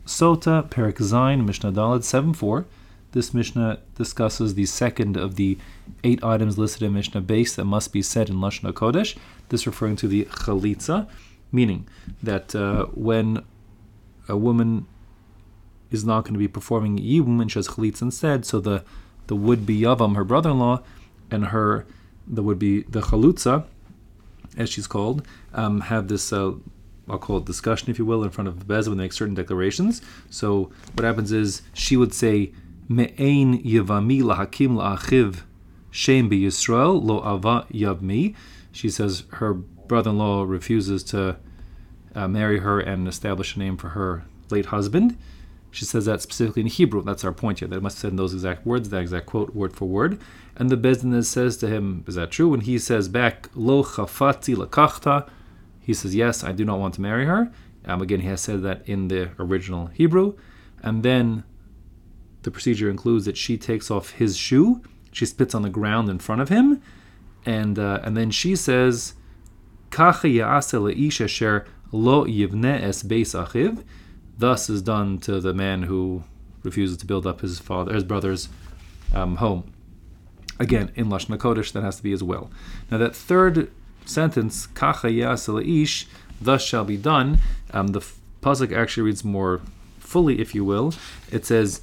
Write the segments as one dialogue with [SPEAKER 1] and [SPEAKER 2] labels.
[SPEAKER 1] Sota, Perek Zayin, Mishnah Daled 7.4. This Mishnah discusses the second of the 8 items listed in Mishnah Beis that must be said in Lashon HaKodesh. This referring to the Chalitza, meaning that when a woman is not going to be performing Yibum and she has Chalitza instead, so the would-be Yavam, her brother-in-law, and the would-be the Chalutza, as she's called, have this, I'll call it discussion, if you will, in front of the Bez when they make certain declarations. So what happens is she would say, Me'ein Yevami lahakim la'achiv shem b'Yisrael lo ava yavmi. She says her brother-in-law refuses to marry her and establish a name for her late husband. She says that specifically in Hebrew. That's our point here. That must have said in those exact words, that exact quote, word for word. And the Beis Din says to him, is that true? When he says back, Lo chafati lakachta, he says, yes, I do not want to marry her. Again, he has said that in the original Hebrew. And then the procedure includes that she takes off his shoe, she spits on the ground in front of him, and then she says, Kacha ya'aseh le'ish asher lo yivneh es beis achiv. Thus is done to the man who refuses to build up his brother's home. Again, in Lashon HaKodesh, that has to be as well. Now that third sentence, Kacha ya'aseh le'ish, thus shall be done, the pasuk actually reads more fully, if you will. It says,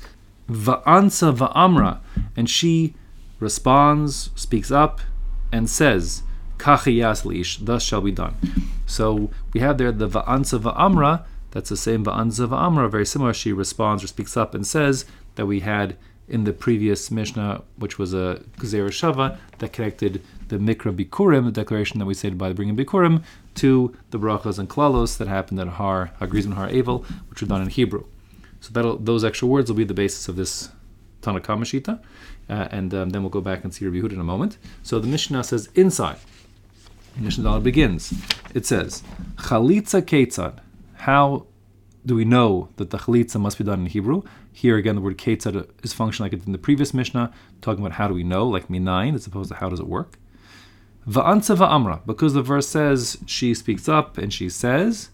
[SPEAKER 1] Va'ansa va'amra, and she responds, speaks up, and says, Kacha ya'aseh le'ish, thus shall be done. So we have there the Va'ansa va'amra. That's the same Va'anza va'amra, very similar. She responds or speaks up and says that we had in the previous Mishnah, which was a Gezerah Shava, that connected the Mikra Bikurim, the declaration that we said by the bringing Bikurim, to the Brachas and Klalos that happened at Har Hagriz and Har Evel, which were done in Hebrew. So those extra words will be the basis of this Tanna Kama Shita, and then we'll go back and see Rabbi Yehuda in a moment. So the Mishnah says inside. Mishnah Daled begins. It says, Chalitza Ketzad. How do we know that the chalitza must be done in Hebrew? Here again, the word ketzad is functioning like it did in the previous Mishnah, talking about how do we know, like minayin, as opposed to how does it work. Va'ansa va'amra, because the verse says she speaks up and she says,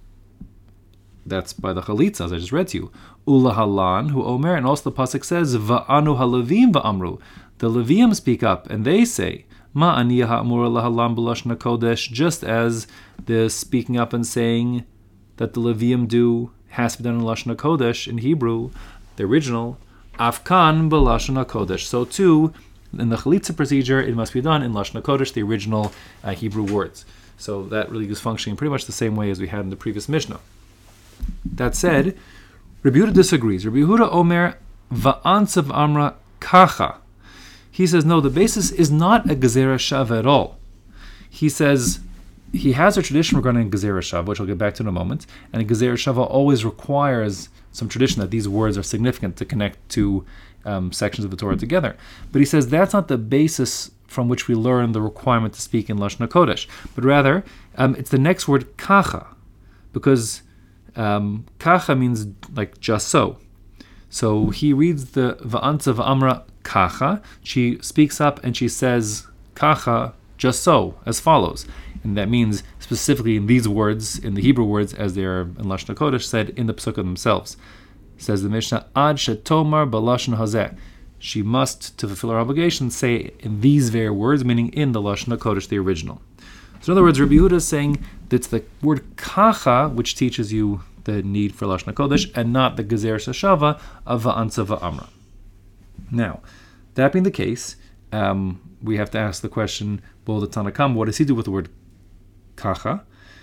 [SPEAKER 1] that's by the chalitza, as I just read to you. Ula halan hu omer, and also the pasuk says va'anu halavim va'amru. The Levium speak up and they say, Ma aniyah ha'amura lahalan b'lashon HaKodesh, just as the speaking up and saying that the Levium do has to be done in Lashon HaKodesh in Hebrew, the original, Afkan b'Lashon HaKodesh. So too, in the Chalitza procedure, it must be done in Lashon HaKodesh, the original Hebrew words. So that really is functioning pretty much the same way as we had in the previous Mishnah. That said, Rabbi Yehuda disagrees. Rabbi Yehuda Omer va'ansa v'amra kacha. He says, no, the basis is not a Gezerah Shava at all. He says, he has a tradition regarding Gezerah Shava, which I'll get back to in a moment, and Gezerah Shava always requires some tradition that these words are significant to connect two sections of the Torah together. But he says that's not the basis from which we learn the requirement to speak in Lashon HaKodesh, but rather it's the next word, kacha, because kacha means like just so. So he reads the Va'ansa va'amra kacha, she speaks up and she says kacha, just so, as follows. And that means specifically in these words, in the Hebrew words, as they are in Lashon HaKodesh, said in the Pesukim themselves. Says the Mishnah, Ad shetomar b'lashon hazeh. She must, to fulfill her obligation, say in these very words, meaning in the Lashon HaKodesh, the original. So in other words, Rabbi Yehuda is saying that it's the word kacha which teaches you the need for Lashon HaKodesh, and not the Gezerah Shava of Va'ansa va'amra. Now, that being the case, we have to ask the question, well, the Tanna Kama, what does he do with the word kacha?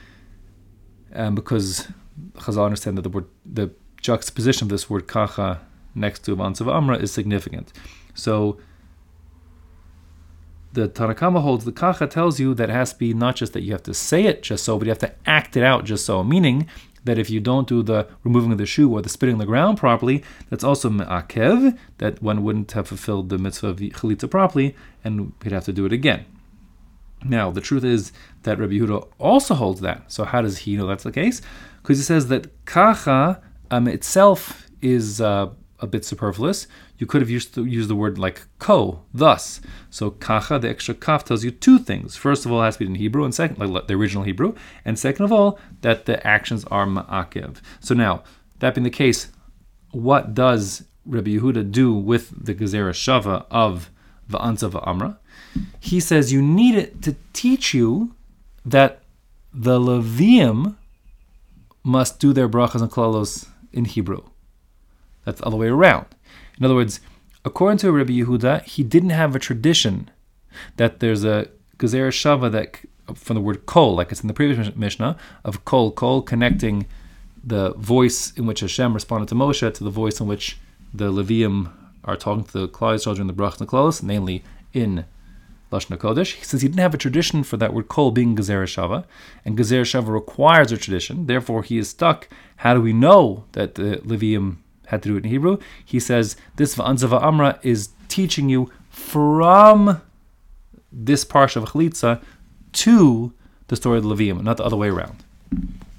[SPEAKER 1] Because Chazal understand that the juxtaposition of this word kacha next to Va'ansa va'amra is significant. So the Tanna Kama holds the kacha tells you that it has to be not just that you have to say it just so, but you have to act it out just so, meaning that if you don't do the removing of the shoe or the spitting on the ground properly, that's also me'akev, that one wouldn't have fulfilled the mitzvah of chalitza properly, and he'd have to do it again. Now, the truth is that Rabbi Yehuda also holds that. So how does he know that's the case? Because he says that kacha itself is a bit superfluous. You could have used the word like ko, thus. So kacha, the extra kaf, tells you two things. First of all, it has to be in Hebrew, and second, like the original Hebrew. And second of all, that the actions are ma'akev. So now, That being the case, what does Rabbi Yehuda do with the Gezerah Shava of Va'anza Va'amra? He says you need it to teach you that the Levium must do their brachas and klalos in Hebrew. That's the other way around. In other words, according to Rabbi Yehuda, he didn't have a tradition that there's a Gezerah Shava that from the word kol, like it's in the previous Mishnah, of kol connecting the voice in which Hashem responded to Moshe to the voice in which the Levium are talking to the Klal Yisrael during the brachas and klalos, namely in Lashon HaKodesh. Since he didn't have a tradition for that word kol being Gezerah Shava, and Gezerah Shava requires a tradition, therefore he is stuck. How do we know that the Levium had to do it in Hebrew? He says this Va'anza Va'amra is teaching you from this parsha of Chalitza to the story of the Levium, not the other way around.